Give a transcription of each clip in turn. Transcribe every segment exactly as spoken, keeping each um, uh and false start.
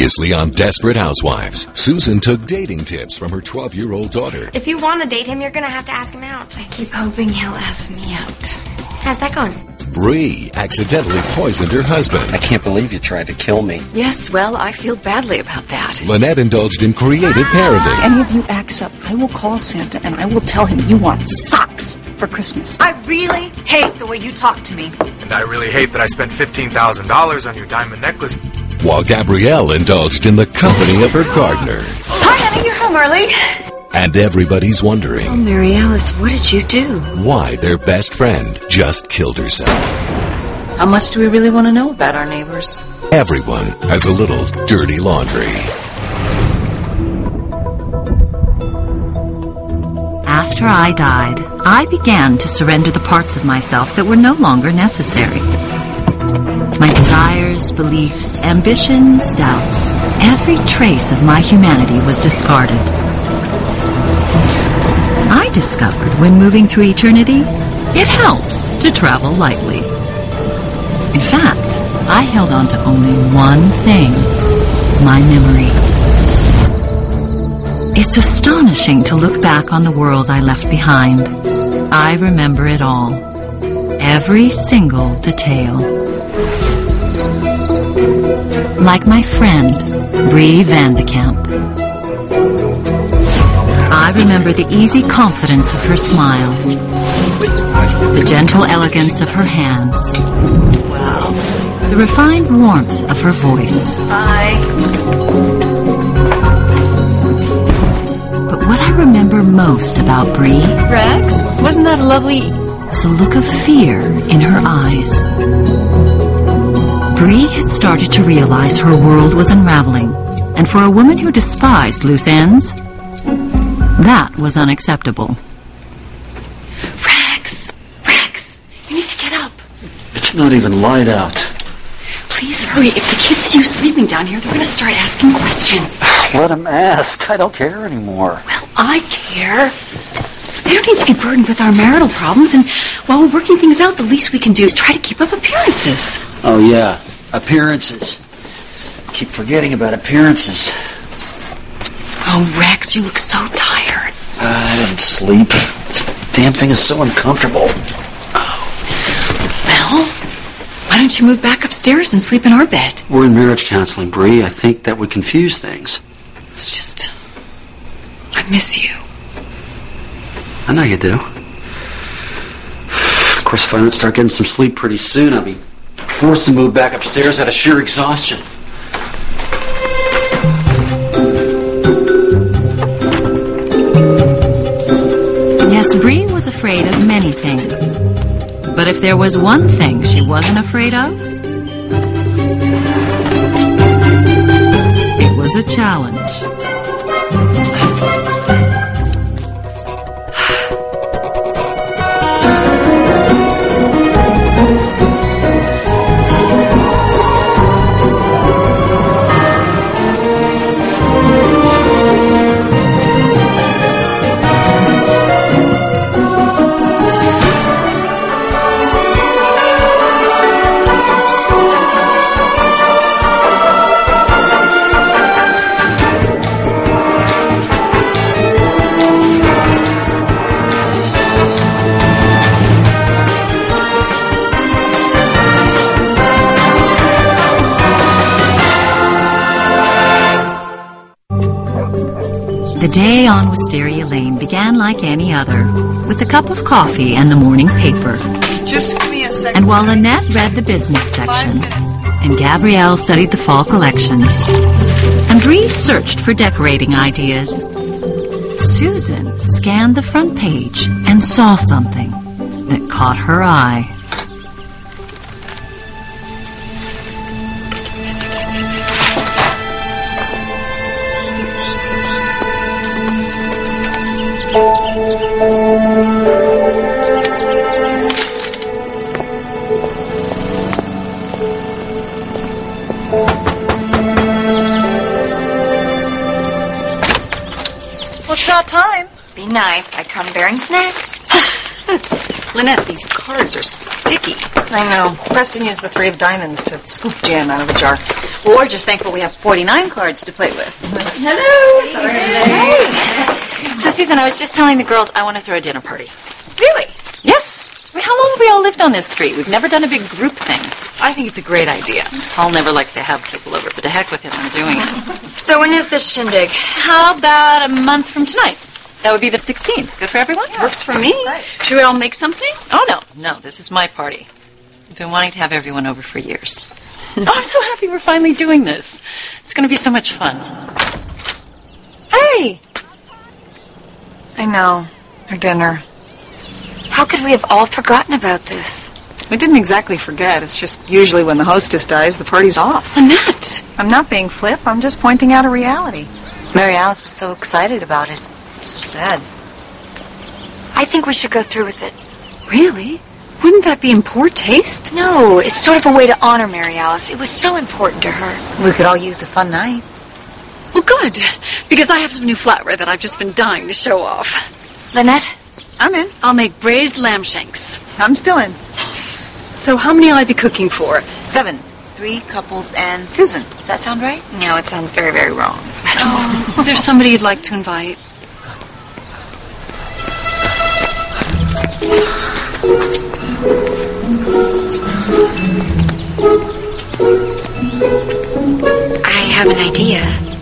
Previously on Desperate Housewives, Susan took dating tips from her twelve-year-old daughter. If you want to date him, you're going to have to ask him out. I keep hoping he'll ask me out. How's that going? Bree accidentally poisoned her husband. I can't believe you tried to kill me. Yes, well, I feel badly about that. Lynette indulged in creative parenting. Any of you acts up, I will call Santa and I will tell him you want socks for Christmas. I really hate the way you talk to me. And I really hate that I spent fifteen thousand dollars on your diamond necklace. While Gabrielle indulged in the company of her gardener. Hi, honey, you're home early. And everybody's wondering, Oh, Mary Alice, what did you do? why their best friend just killed herself. How much do we really want to know about our neighbors? Everyone has a little dirty laundry. After I died, I began to surrender the parts of myself that were no longer necessary. My desires, beliefs, ambitions, doubts, every trace of my humanity was discarded. I discovered when moving through eternity, it helps to travel lightly. In fact, I held on to only one thing, my memory. It's astonishing to look back on the world I left behind. I remember it all, every single detail. Like my friend, Bree Vandekamp. I remember the easy confidence of her smile, the gentle elegance of her hands, the refined warmth of her voice. Hi. But what I remember most about Bree Rex, wasn't that a lovely... was a look of fear in her eyes. Bree had started to realize her world was unraveling, and for a woman who despised loose ends, that was unacceptable. Rex! Rex! You need to get up. It's not even light out. Please hurry. If the kids see you sleeping down here, they're going to start asking questions. Let them ask. I don't care anymore. Well, I care. They don't need to be burdened with our marital problems, and while we're working things out, the least we can do is try to keep up appearances. Oh, yeah. Appearances. Keep forgetting about appearances. Oh, Rex, you look so tired. I didn't sleep. This damn thing is so uncomfortable. Well, why don't you move back upstairs and sleep in our bed? We're in marriage counseling, Bree. I think that would confuse things. It's just... I miss you. I know you do. Of course, if I don't start getting some sleep pretty soon, I'll be forced to move back upstairs out of sheer exhaustion. Yes, Bree was afraid of many things. But if there was one thing she wasn't afraid of, it was a challenge. The day on Wisteria Lane began like any other, with a cup of coffee and the morning paper. Just give me a second. And while Lynette read the business section, and Gabrielle studied the fall collections, and Bree searched for decorating ideas, Susan scanned the front page and saw something that caught her eye. Well, it's about time. Be nice. I come bearing snacks. Lynette, these cards are sticky. I know. Preston used the three of diamonds to scoop jam out of a jar. Well, we're just thankful we have forty-nine cards to play with. Hello. Sorry. Hey. So, Susan, I was just telling the girls I want to throw a dinner party. Really? Yes. I mean, how long have we all lived on this street? We've never done a big group thing. I think it's a great idea. Paul never likes to have people over, but to heck with him, I'm doing it. So when is this shindig? How about a month from tonight? That would be the sixteenth. Good for everyone? Works for me. Should we all make something? Oh, no. No, this is my party. I've been wanting to have everyone over for years. Oh, I'm so happy we're finally doing this. It's going to be so much fun. Hey! I know. Her dinner. How could we have all forgotten about this? We didn't exactly forget. It's just usually when the hostess dies, the party's off. Lynette. I'm not being flip. I'm just pointing out a reality. Mary Alice was so excited about it. So sad. I think we should go through with it. Really? Wouldn't that be in poor taste? No, it's sort of a way to honor Mary Alice. It was so important to her. We could all use a fun night. Well, good. Because I have some new flatware that I've just been dying to show off. Lynette? I'm in. I'll make braised lamb shanks. I'm still in. So how many will I be cooking for? Seven. Three couples and Susan. Does that sound right? No, it sounds very, very wrong. Oh. Is there somebody you'd like to invite? I have an idea.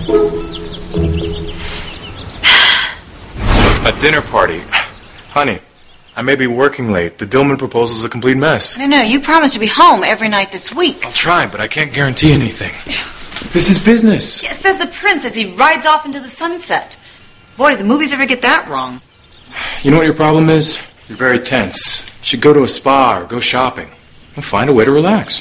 A dinner party. Honey, I may be working late. The Dillman proposal's a complete mess. No, no, you promised to be home every night this week. I'll try, but I can't guarantee anything. This is business. It says the prince as he rides off into the sunset. Boy, did the movies ever get that wrong. You know what your problem is? You're very tense. You should go to a spa or go shopping. And find a way to relax.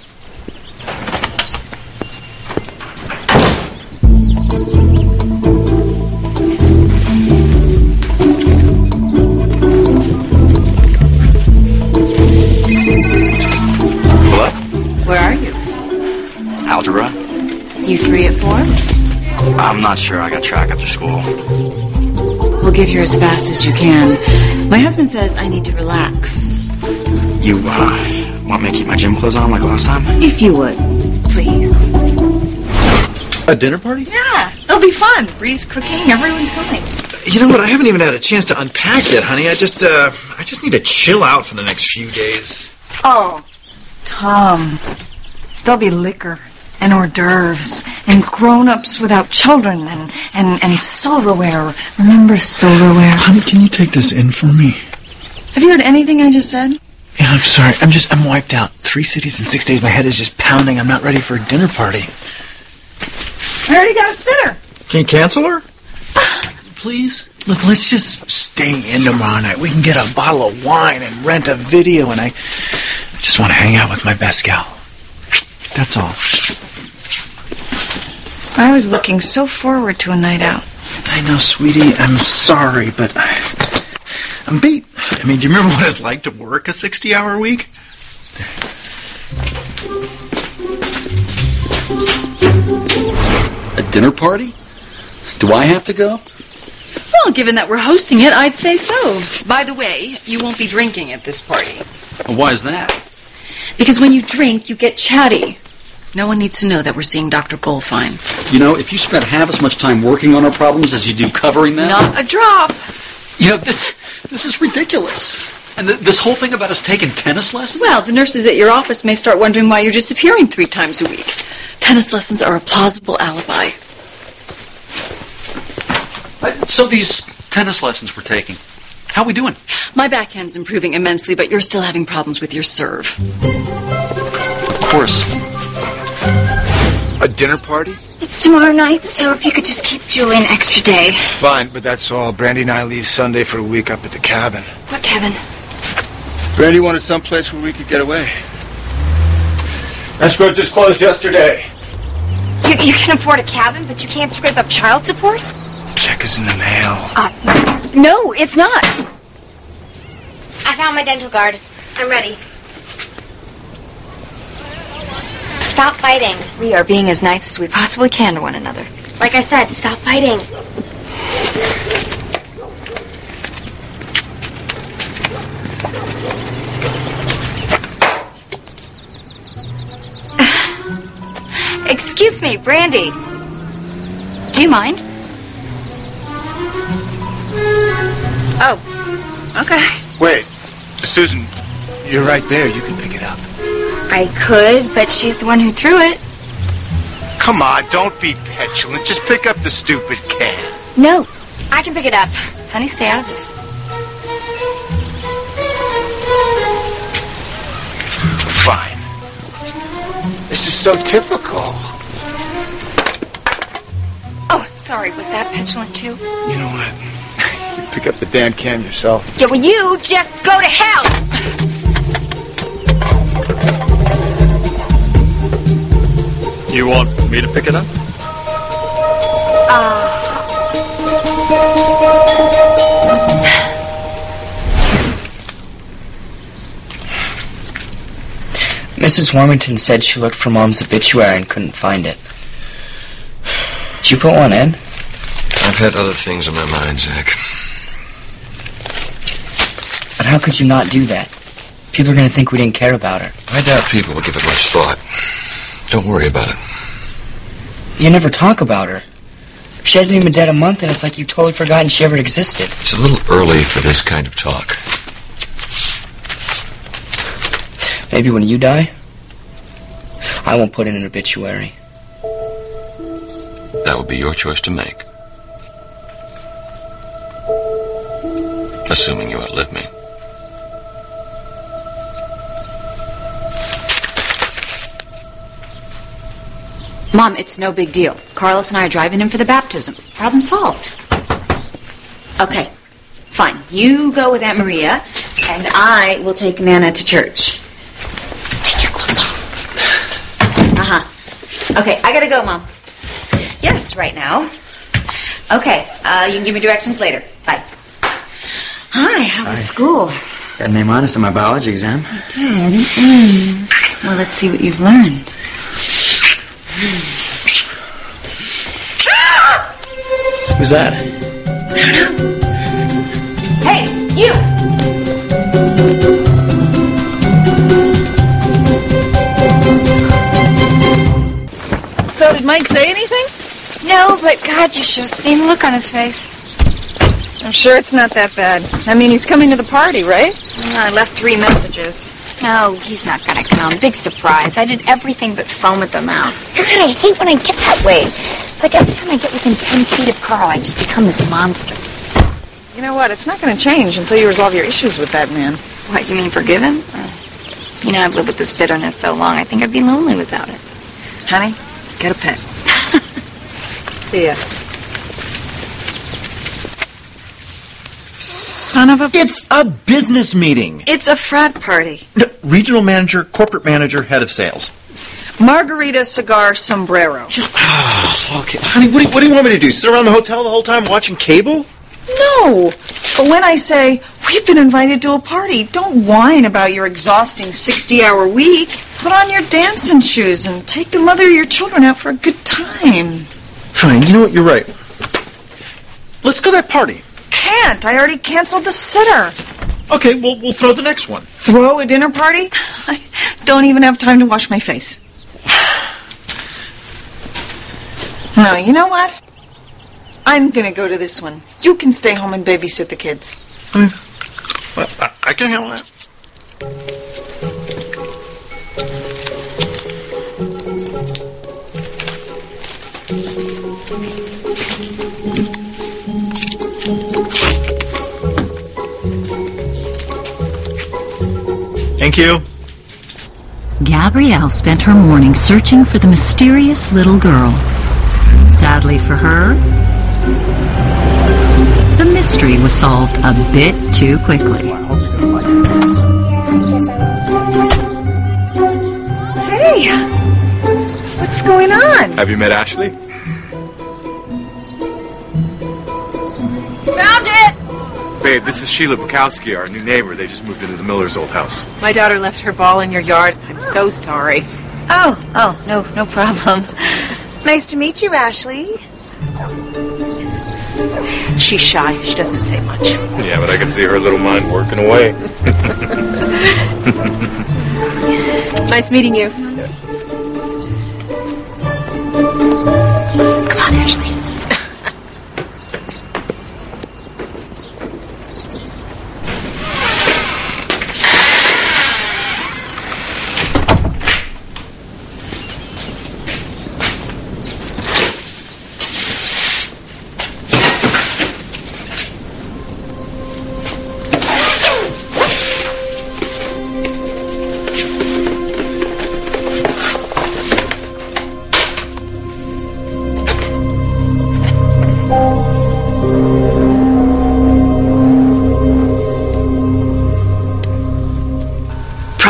What? Where are you? Algebra? You three at four? I'm not sure. I got track after school. We'll get here as fast as you can. My husband says I need to relax. You, uh, want me to keep my gym clothes on like last time? If you would, please. A dinner party? Yeah, it'll be fun. Bree's cooking, everyone's coming. You know what? I haven't even had a chance to unpack yet, honey. I just, uh, I just need to chill out for the next few days. Oh, Tom, there'll be liquor and hors d'oeuvres and grown-ups without children and, and, and silverware. Remember silverware? Honey, can you take this in for me? Have you heard anything I just said? Yeah, I'm sorry. I'm just, I'm wiped out. Three cities in six days. My head is just pounding. I'm not ready for a dinner party. I already got a sitter. Can you cancel her? Please? Look, let's just stay in tomorrow night. We can get a bottle of wine and rent a video, and I, I just want to hang out with my best gal. That's all. I was looking so forward to a night out. I know, sweetie. I'm sorry, but I, I'm beat. I mean, do you remember what it's like to work a sixty-hour week? A dinner party? Do I have to go? Well, given that we're hosting it, I'd say so. By the way, you won't be drinking at this party. Why is that? Because when you drink, you get chatty. No one needs to know that we're seeing Doctor Goldfine. You know, if you spent half as much time working on our problems as you do covering them... Not a drop. You know, this this is ridiculous. And th- this whole thing about us taking tennis lessons? Well, the nurses at your office may start wondering why you're disappearing three times a week. Tennis lessons are a plausible alibi. Uh, so these tennis lessons we're taking, how are we doing? My backhand's improving immensely, but you're still having problems with your serve. Of course. A dinner party? It's tomorrow night, so if you could just keep Julie an extra day. Fine, but that's all. Brandy and I leave Sunday for a week up at the cabin. What, Kevin? Brandy wanted someplace where we could get away. Escrow just closed yesterday. You, you can afford a cabin, but you can't scrape up child support? Check is in the mail. Uh, no, it's not. I found my dental guard. I'm ready. Stop fighting. We are being as nice as we possibly can to one another. Like I said, stop fighting. me, Brandy. Do you mind? Oh, okay. Wait, Susan, you're right there. You can pick it up. I could, but she's the one who threw it. Come on, don't be petulant. Just pick up the stupid can. No, I can pick it up. Honey, stay out of this. Fine. This is so typical. Oh, sorry. Was that petulant too? You know what? You pick up the damn can yourself. Yeah, well, you just go to hell. You want me to pick it up? Uh... Missus Warmington said she looked for Mom's obituary and couldn't find it. Did you put one in? I've had other things on my mind, Zach. But how could you not do that? People are going to think we didn't care about her. I doubt people will give it much thought. Don't worry about it. You never talk about her. She hasn't even been dead a month, and it's like you've totally forgotten she ever existed. It's a little early for this kind of talk. Maybe when you die, I won't put in an obituary. That would be your choice to make. Assuming you outlive me. Mom, it's no big deal. Carlos and I are driving him for the baptism. Problem solved. Okay, fine. You go with Aunt Maria, and I will take Nana to church. Take your clothes off. Uh-huh. Okay, I gotta go, Mom. Yes, right now. Okay, uh, you can give me directions later. Bye. Hi, how was Hi. school? Got an A minus on my biology exam. I did. Mm. Well, let's see what you've learned. Who's that? I don't know. Hey, you! So, did Mike say anything? No, but God, you should have seen the look on his face. I'm sure it's not that bad. I mean, he's coming to the party, right? I left three messages. No, he's not gonna come. Big surprise. I did everything but foam at the mouth. God, I hate when I get that way. It's like every time I get within ten feet of Carl, I just become this monster. You know what? It's not going to change until you resolve your issues with that man. What, you mean forgive him? Uh, you know, I've lived with this bitterness so long, I think I'd be lonely without it. Honey, get a pen. See ya. Son of a... It's a business meeting. It's a frat party. Regional manager, corporate manager, head of sales. Margarita, cigar, sombrero. Okay, honey, what do, you, what do you want me to do? Sit around the hotel the whole time watching cable? No. But when I say, we've been invited to a party, don't whine about your exhausting sixty-hour week. Put on your dancing shoes and take the mother of your children out for a good time. Fine, you know what? You're right. Let's go to that party. Can't. I already canceled the sitter. Okay, well, we'll throw the next one. Throw a dinner party? I don't even have time to wash my face. No, you know what? I'm going to go to this one. You can stay home and babysit the kids. I, well, I, I can handle that. Thank you. Gabrielle spent her morning searching for the mysterious little girl. Sadly for her, the mystery was solved a bit too quickly. Hey, what's going on? Have you met Ashley? Found it! Babe, this is Sheila Bukowski, our new neighbor. They just moved into the Miller's old house. My daughter left her ball in your yard. I'm so sorry. Oh, oh, no, no problem. Nice to meet you, Ashley. She's shy. She doesn't say much. Yeah, but I can see her little mind working away. Nice meeting you.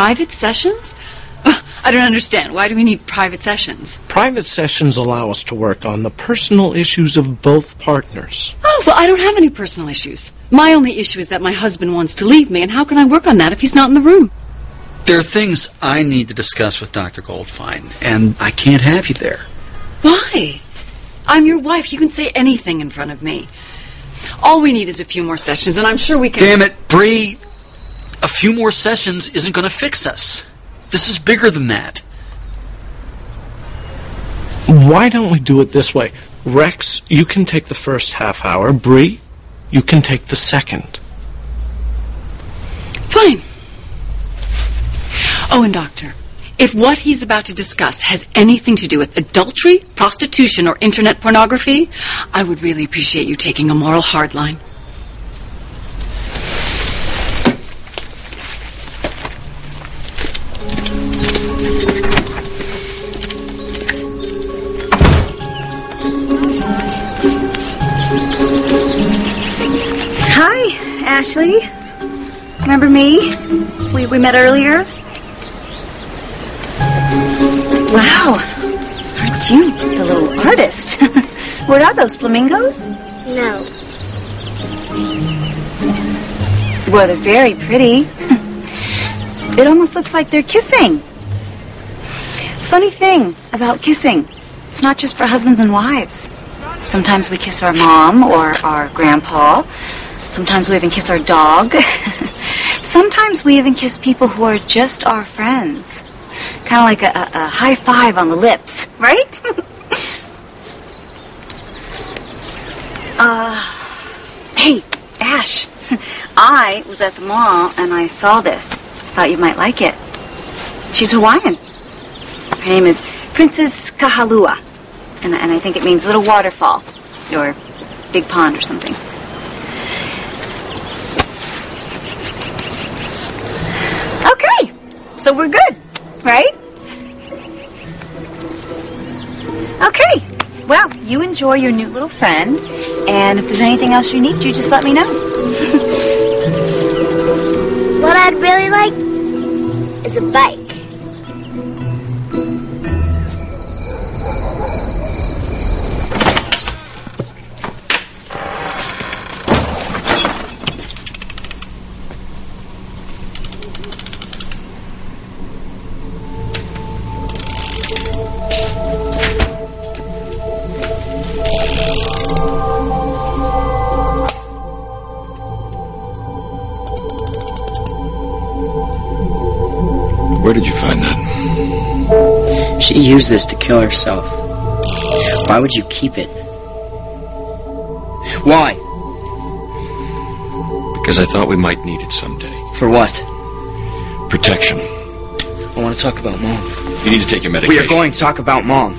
Private sessions? I don't understand. Why do we need private sessions? Private sessions allow us to work on the personal issues of both partners. Oh, well, I don't have any personal issues. My only issue is that my husband wants to leave me, and how can I work on that if he's not in the room? There are things I need to discuss with Doctor Goldfein, and I can't have you there. Why? I'm your wife. You can say anything in front of me. All we need is a few more sessions, and I'm sure we can... Damn it, Bree! A few more sessions isn't going to fix us. This is bigger than that. Why don't we do it this way? Rex, you can take the first half hour. Bree, you can take the second. Fine. Oh, and Doctor, if what he's about to discuss has anything to do with adultery, prostitution, or internet pornography, I would really appreciate you taking a moral hard line. Hi, Ashley. Remember me? We, we met earlier? Wow. Aren't you the little artist? What are those, flamingos? No. Well, they're very pretty. It almost looks like they're kissing. Funny thing about kissing, it's not just for husbands and wives. Sometimes we kiss our mom or our grandpa. Sometimes we even kiss our dog. Sometimes we even kiss people who are just our friends. Kind of like a, a, a high five on the lips, right? uh, hey, Ash. I was at the mall and I saw this. Thought you might like it. She's Hawaiian. Her name is Princess Kahalua. And, and I think it means little waterfall. Or big pond or something. Okay, so we're good, right? Okay, well, you enjoy your new little friend, and if there's anything else you need, you just let me know. What I'd really like is a bike. Where did you find that? She used this to kill herself. Why would you keep it? Why? Because I thought we might need it someday. For what? Protection. I want to talk about Mom. You need to take your medication. We are going to talk about Mom.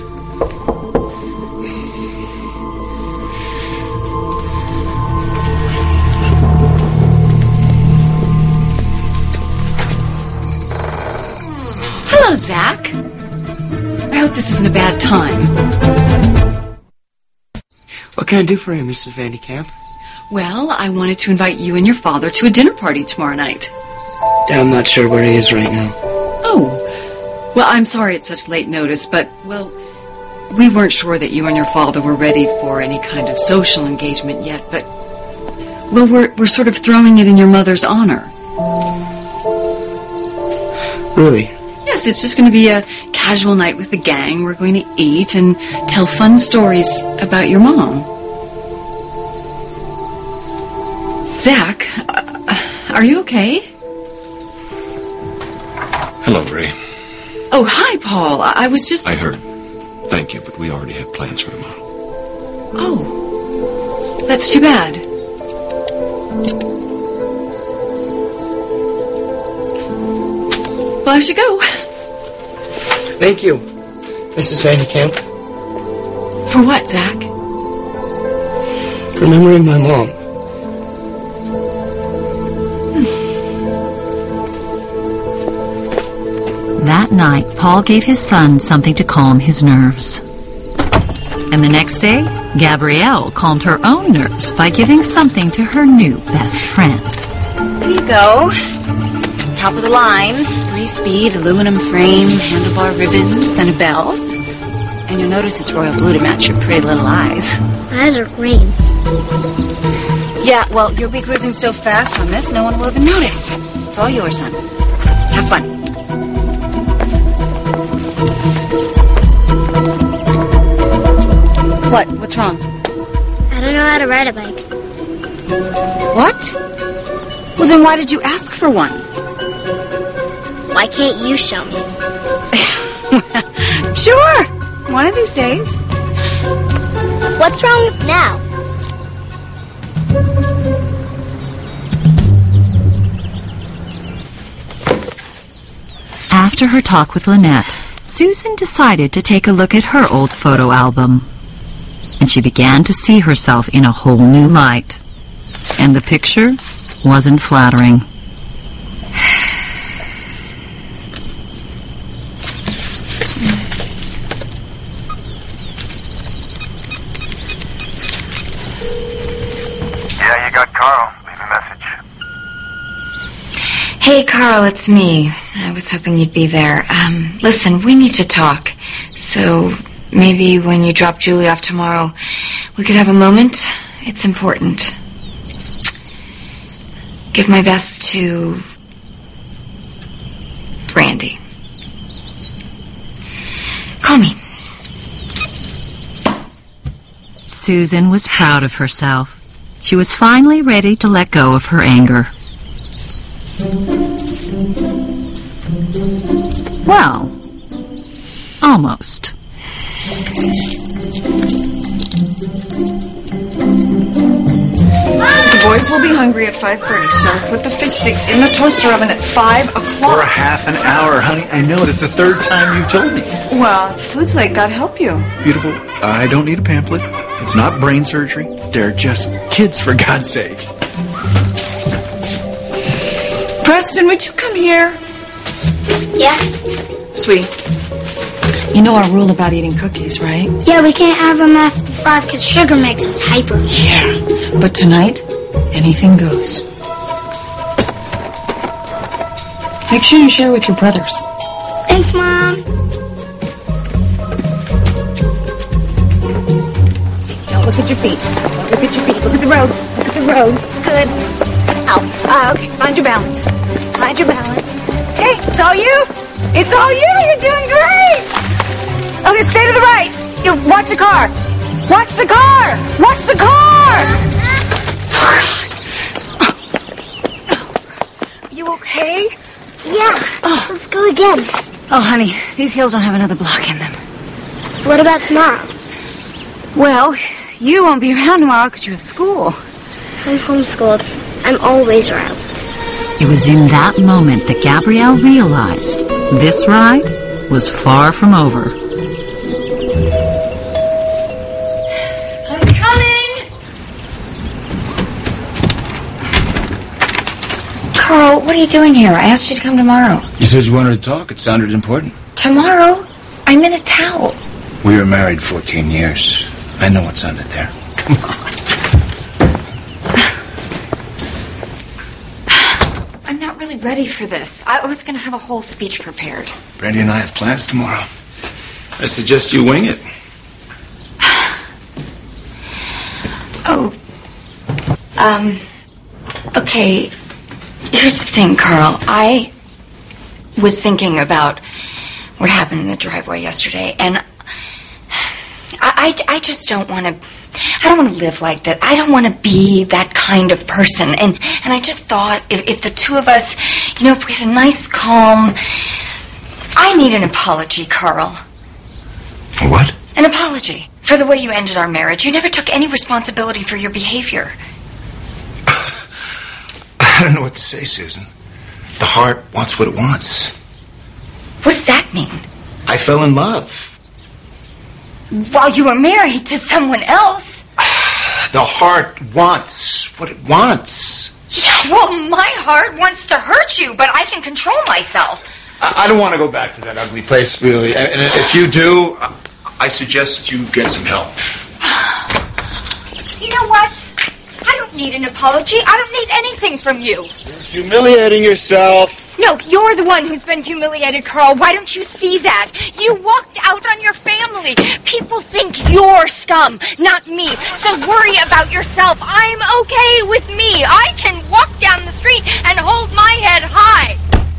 Hello, Zach. I hope this isn't a bad time. What can I do for you, Missus Vandekamp? Well, I wanted to invite you and your father to a dinner party tomorrow night. I'm not sure where he is right now. Oh. Well, I'm sorry it's such late notice, but, well, we weren't sure that you and your father were ready for any kind of social engagement yet, but, well, we're, we're sort of throwing it in your mother's honor. Really? Yes, it's just going to be a casual night with the gang. We're going to eat and tell fun stories about your mom. Zach, uh, are you okay? Hello, Ray. Oh, hi, Paul. I, I was just... I heard. Thank you, but we already have plans for tomorrow. Oh. That's too bad. Well, I should go. Thank you, Missus Vandekamp. For what, Zach? Remembering my mom. That night, Paul gave his son something to calm his nerves. And the next day, Gabrielle calmed her own nerves by giving something to her new best friend. Here you go. top of the line, three-speed aluminum frame, handlebar ribbons, and a bell. And you'll notice it's royal blue to match your pretty little eyes. My eyes are green. Yeah, well, you'll be cruising so fast on this, no one will even notice. It's all yours, hon. Have fun. What? What's wrong? I don't know how to ride a bike. What? Well, then why did you ask for one? Why can't you show me? Sure. One of these days. What's wrong with now? After her talk with Lynette, Susan decided to take a look at her old photo album. And she began to see herself in a whole new light. And the picture wasn't flattering. Yeah, you got Carl. Leave a message. Hey, Carl, it's me. I was hoping you'd be there. Um, listen, we need to talk. So maybe when you drop Julie off tomorrow, we could have a moment. It's important. Give my best to Brandy. Call me. Susan was proud of herself. She was finally ready to let go of her anger. Well, almost. The boys will be hungry at five thirty, so put the fish sticks in the toaster oven at five o'clock. For a half an hour, honey. I know. This is the third time you've told me. Well, if the food's late, God help you. Beautiful. I don't need a pamphlet. It's not brain surgery. They're just kids, for God's sake. Preston, would you come here? Yeah? Sweetie, you know our rule about eating cookies, right? Yeah, we can't have them after five because sugar makes us hyper. Yeah, but tonight, anything goes. Make sure you share with your brothers. Thanks, Mom. Don't look at your feet. Don't look at your feet. Look at the road. Look at the road. Good. Ow. Ah, okay. Find your balance. Find your balance. Hey, it's all you. It's all you. You're doing great. Okay, stay to the right. You watch the car. Watch the car. Watch the car. Are you okay? Yeah. Let's go again. Oh, honey, these hills don't have another block in them. What about tomorrow? Well, you won't be around tomorrow because you have school. I'm homeschooled. I'm always around. It was in that moment that Gabrielle realized this ride was far from over. I'm coming! Carl, what are you doing here? I asked you to come tomorrow. You said you wanted to talk. It sounded important. Tomorrow? I'm in a towel. We were married fourteen years. I know what's under there. Come on. I'm not really ready for this. I was going to have a whole speech prepared. Brandy and I have plans tomorrow. I suggest you wing it. Oh. Um. Okay. Here's the thing, Carl. I was thinking about what happened in the driveway yesterday, and I, I, I just don't want to... I don't want to live like that. I don't want to be that kind of person. And and I just thought if, if the two of us, you know, if we had a nice, calm... I need an apology, Carl. What? An apology for the way you ended our marriage. You never took any responsibility for your behavior. I don't know what to say, Susan. The heart wants what it wants. What does that mean? I fell in love. While you were married to someone else? The heart wants what it wants. Yeah, well, my heart wants to hurt you, but I can control myself. I, I don't want to go back to that ugly place, really. And if you do, I suggest you get some help. You know what? I don't need an apology. I don't need anything from you. You're humiliating yourself. No, you're the one who's been humiliated, Carl. Why don't you see that? You walked out on your family. People think you're scum, not me. So worry about yourself. I'm okay with me. I can walk down the street and hold my head high.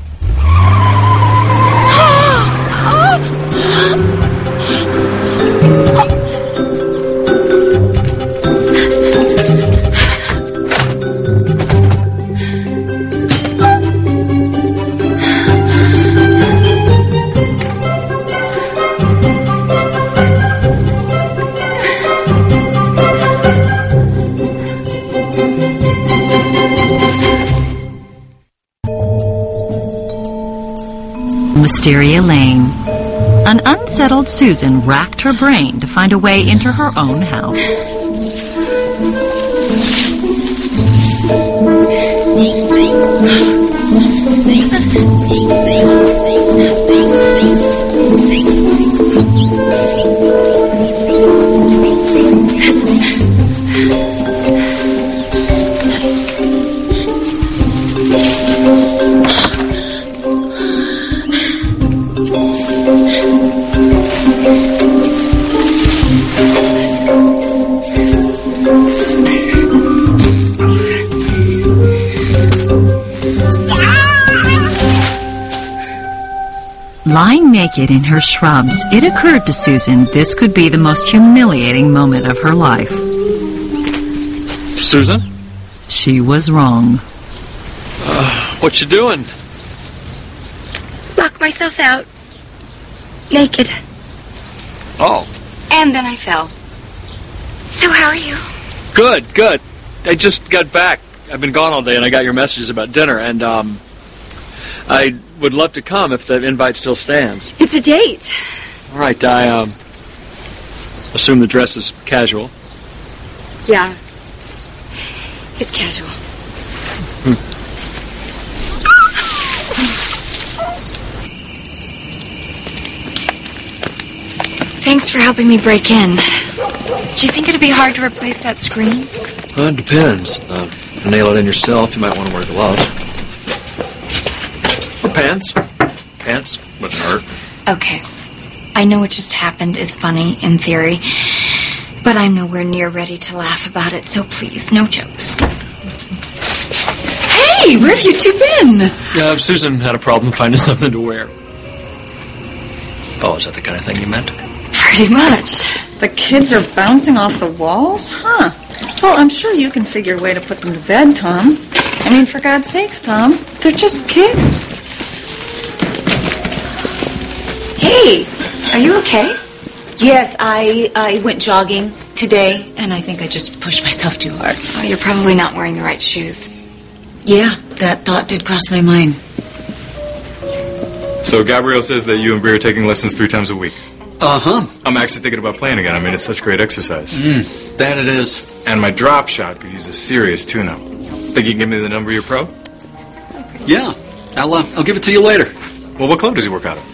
Wisteria Lane. An unsettled Susan racked her brain to find a way into her own house. Lying naked in her shrubs, it occurred to Susan this could be the most humiliating moment of her life. Susan? She was wrong. Uh, what you doing? Locked myself out. Naked. Oh. And then I fell. So how are you? Good, good. I just got back. I've been gone all day, and I got your messages about dinner, and, um... I would love to come if the invite still stands. It's a date. All right, I, um... assume the dress is casual. Yeah. It's casual. Hmm. Thanks for helping me break in. Do you think it'd be hard to replace that screen? Well, it depends. Uh, to nail it in yourself, you might want to wear gloves. Or pants. Pants wouldn't hurt. Okay. I know what just happened is funny in theory, but I'm nowhere near ready to laugh about it, so please, no jokes. Hey, where have you two been? Uh, Susan had a problem finding something to wear. Oh, is that the kind of thing you meant? Pretty much. The kids are bouncing off the walls? Huh. Well, I'm sure you can figure a way to put them to bed, Tom. I mean, for God's sakes, Tom, they're just kids. Hey, are you okay? Yes, I I went jogging today, and I think I just pushed myself too hard. Oh, you're probably not wearing the right shoes. Yeah, that thought did cross my mind. So Gabrielle says that you and Bree are taking lessons three times a week. Uh-huh. I'm actually thinking about playing again. I mean, it's such great exercise. Mm, that it is. And my drop shot could use a serious tune-up. Think you can give me the number of your pro? Yeah. I'll, uh, I'll give it to you later. Well, what club does he work out of?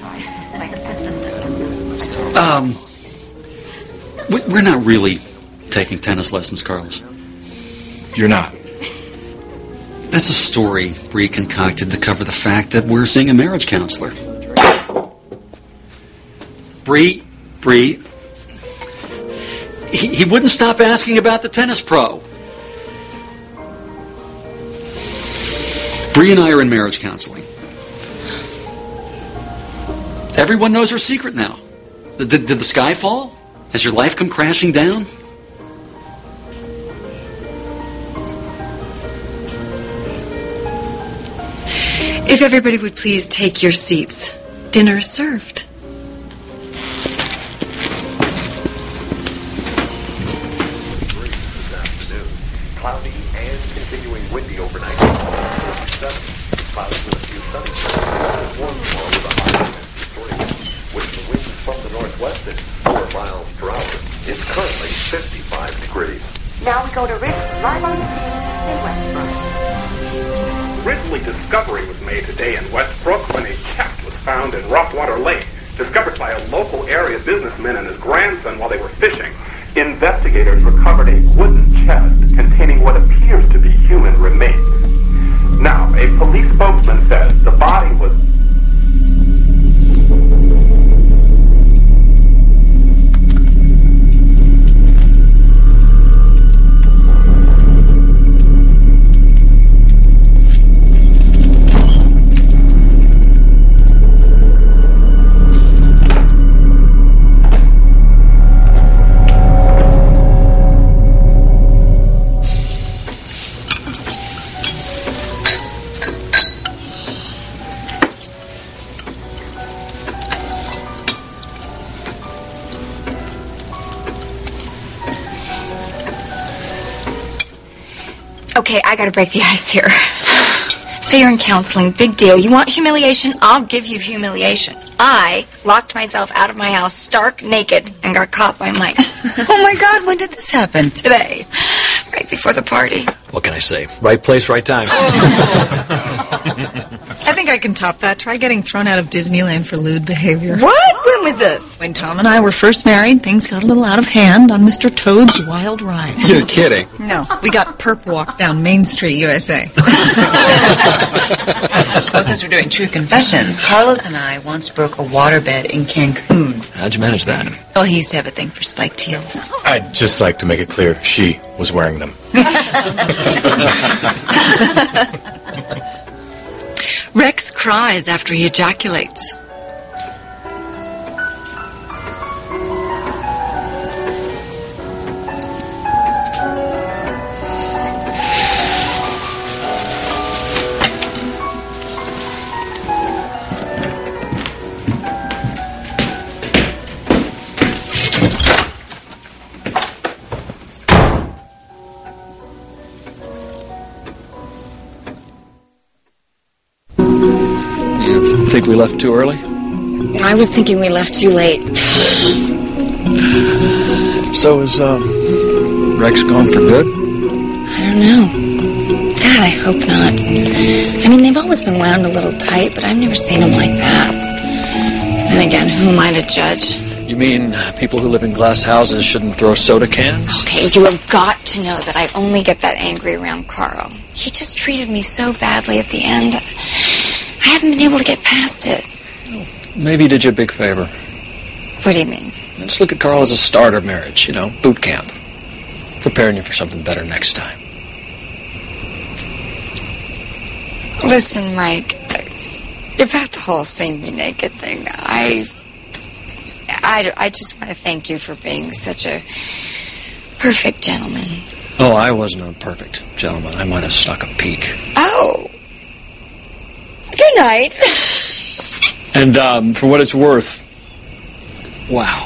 Um, we- we're not really taking tennis lessons, Carlos. You're not? That's a story Bree concocted to cover the fact that we're seeing a marriage counselor. Bree, Bree, he, he wouldn't stop asking about the tennis pro. Bree and I are in marriage counseling. Everyone knows her secret now. Did, did the sky fall? Has your life come crashing down? If everybody would please take your seats. Dinner is served. Cloudy and continuing windy overnight. Clouds with a few sunny spots. Warm tomorrow with a high wind. With the winds from the northwest at four miles per hour. It's currently fifty-five degrees. Now we go to Rick, live on the scene in Westbrook. Grisly discovery was made today in Westbrook when a chest was found in Rockwater Lake, discovered by a local area businessman and his grandson while they were fishing. Investigators recovered a wooden chest containing what appears to be human remains. Now, a police spokesman says the body was... Okay, I gotta break the ice here. So you're in counseling, big deal. You want humiliation? I'll give you humiliation. I locked myself out of my house stark naked and got caught by Mike. Oh my God, when did this happen? Today, right before the party. What can I say? Right place, right time. I think I can top that. Try getting thrown out of Disneyland for lewd behavior. What? When was this? When Tom and I were first married, things got a little out of hand on Mister Toad's Wild Ride. You're kidding. No, we got perp walked down Main Street, U S A. Well, since we're doing true confessions, Carlos and I once broke a waterbed in Cancun. How'd you manage that? Oh, he used to have a thing for spiked heels. I'd just like to make it clear she was wearing them. Rex cries after he ejaculates. Think we left too early? I was thinking we left too late. So is, uh, Rex gone for good? I don't know. God, I hope not. I mean, they've always been wound a little tight, but I've never seen them like that. Then again, who am I to judge? You mean people who live in glass houses shouldn't throw soda cans? Okay, you have got to know that I only get that angry around Carl. He just treated me so badly at the end. I haven't been able to get past it. Maybe he did you a big favor. What do you mean? Let's look at Carl as a starter marriage, you know, boot camp. Preparing you for something better next time. Listen, Mike, about the whole seeing me naked thing, I, I, I just want to thank you for being such a perfect gentleman. Oh, I wasn't a perfect gentleman. I might have stuck a peek. Oh. Good night. And um, for what it's worth, wow.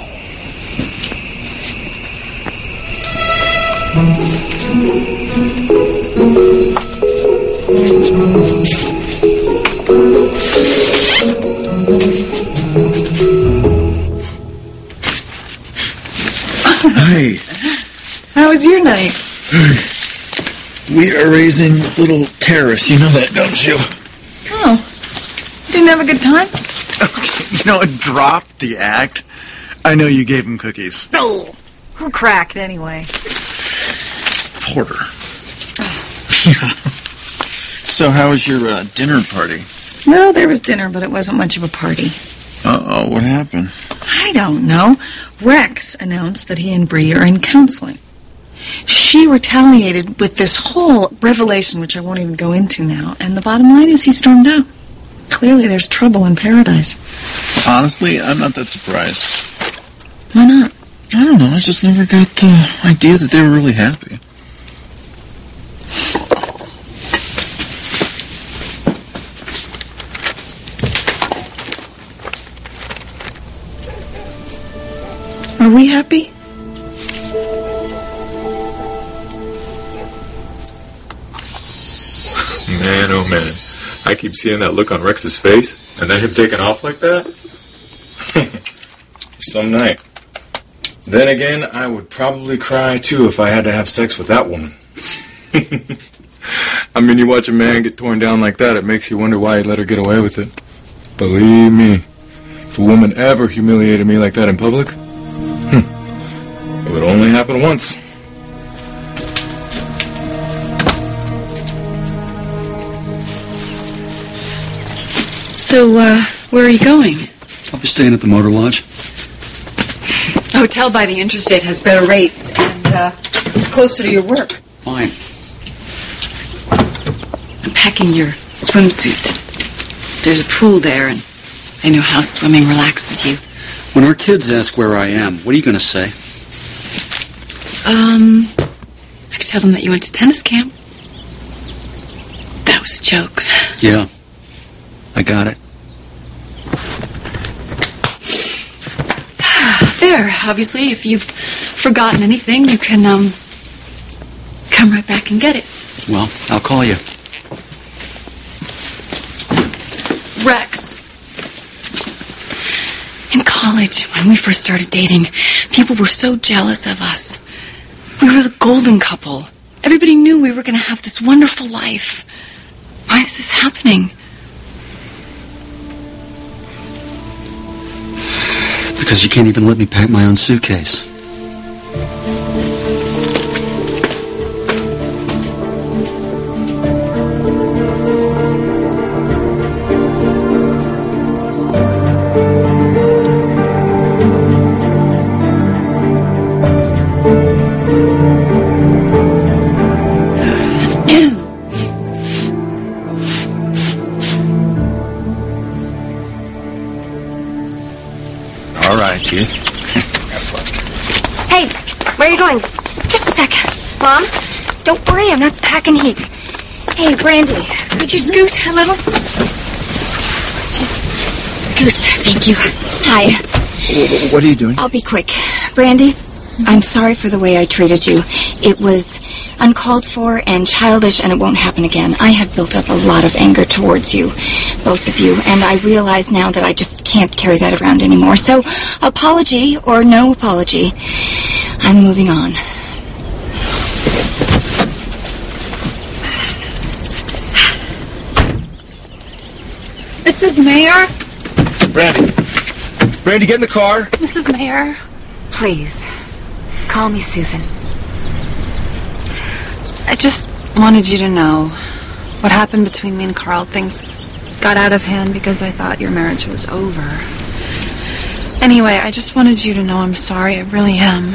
Hi. How was your night? We are raising little terrorists. You know that, don't you? Oh. Didn't have a good time? You know, drop the act. I know you gave him cookies. No. Who cracked, anyway? Porter. Yeah. So how was your uh, dinner party? No, there was dinner, but it wasn't much of a party. Uh-oh, what happened? I don't know. Rex announced that he and Bree are in counseling. She retaliated with this whole revelation, which I won't even go into now, and the bottom line is he stormed out. Clearly there's trouble in paradise. Honestly, I'm not that surprised. Why not? I don't know, I just never got the idea that they were really happy. Are we happy? Man, oh man. I keep seeing that look on Rex's face, and then him taking off like that. Some night. Then again, I would probably cry too if I had to have sex with that woman. I mean, you watch a man get torn down like that, it makes you wonder why he let her get away with it. Believe me, if a woman ever humiliated me like that in public, hmm, it would only happen once. So, uh, where are you going? I'll be staying at the Motor Lodge. The hotel by the interstate has better rates, and uh, it's closer to your work. Fine. I'm packing your swimsuit. There's a pool there, and I know how swimming relaxes you. When our kids ask where I am, what are you going to say? Um, I could tell them that you went to tennis camp. That was a joke. Yeah, I got it. There, obviously, if you've forgotten anything, you can, um, come right back and get it. Well, I'll call you. Rex. In college, when we first started dating, people were so jealous of us. We were the golden couple. Everybody knew we were going to have this wonderful life. Why is this happening? Because you can't even let me pack my own suitcase. All right, kid. Have fun. Hey, where are you going? Just a sec. Mom, don't worry, I'm not packing heat. Hey, Brandy, could you scoot a little? Just scoot, thank you. Hi. What are you doing? I'll be quick. Brandy, I'm sorry for the way I treated you. It was uncalled for and childish, and it won't happen again. I have built up a lot of anger towards you, both of you, and I realize now that I just can't carry that around anymore. So, apology or no apology, I'm moving on. Missus Mayer? Brandy. Brandy, get in the car. Missus Mayer? Please, call me Susan. I just wanted you to know what happened between me and Carl. Things got out of hand because I thought your marriage was over. Anyway, I just wanted you to know I'm sorry. I really am.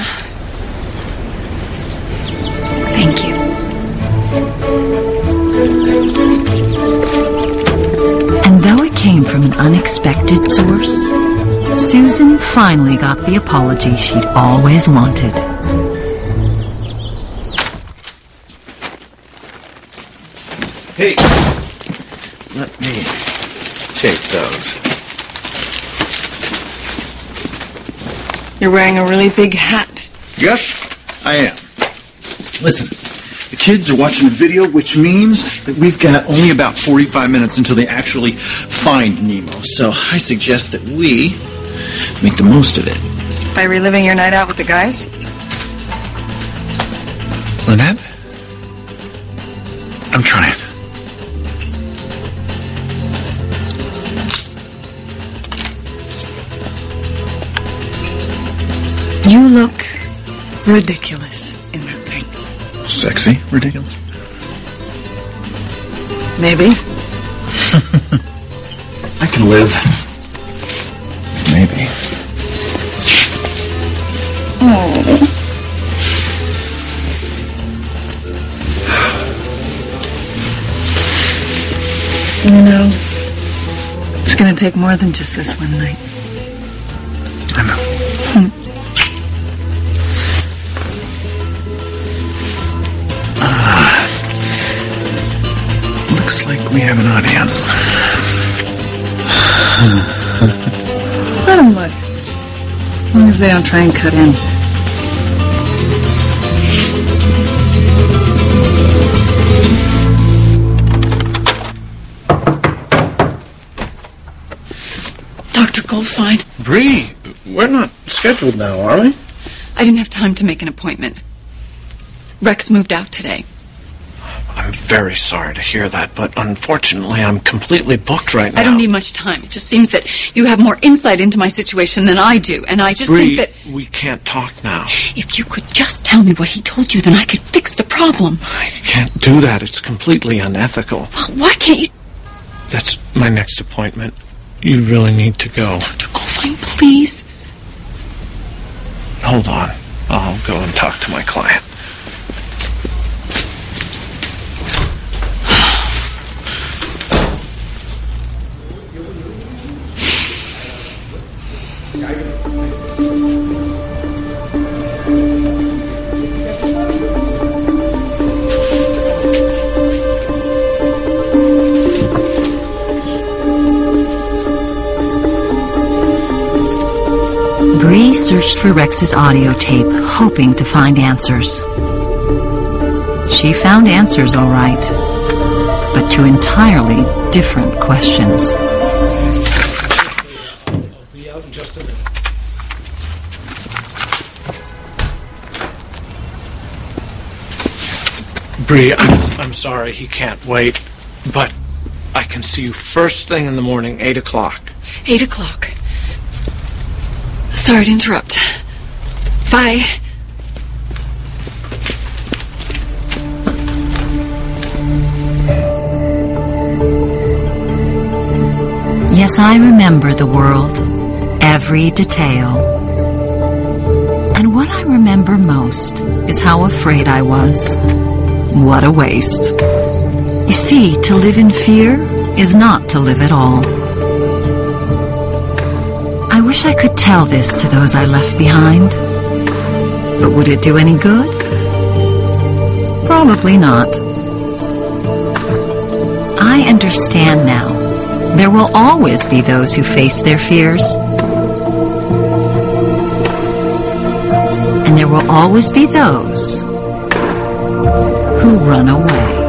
Thank you. And though it came from an unexpected source, Susan finally got the apology she'd always wanted. Hey, let me take those. You're wearing a really big hat. Yes, I am. Listen, the kids are watching the video, which means that we've got only about forty-five minutes until they actually find Nemo. So I suggest that we make the most of it. By reliving your night out with the guys? Lynette? I'm trying. You look ridiculous in that thing. Sexy? Ridiculous? Maybe. I can live. Maybe. Oh. You know, it's going to take more than just this one night. I know. Ah, looks like we have an audience. Let them look. As long as they don't try and cut in. Doctor Goldfein. Bree, we're not scheduled now, are we? I didn't have time to make an appointment. Rex moved out today. I'm very sorry to hear that, but unfortunately I'm completely booked right now. I don't need much time. It just seems that you have more insight into my situation than I do, and I just Bree, think that... we can't talk now. If you could just tell me what he told you, then I could fix the problem. I can't do that. It's completely unethical. Well, why can't you That's my next appointment. You really need to go. Doctor Goldfine, please. Hold on. I'll go and talk to my client. Bree searched for Rex's audio tape, hoping to find answers. She found answers, all right, but to entirely different questions. I'll be out in just a minute. Bree, I'm, I'm sorry he can't wait, but I can see you first thing in the morning, eight o'clock. Eight o'clock. Sorry to interrupt. Bye. Yes, I remember the world, every detail. And what I remember most is how afraid I was. What a waste. You see, to live in fear is not to live at all. I wish I could tell this to those I left behind. But would it do any good? Probably not. I understand now. There will always be those who face their fears. And there will always be those who run away.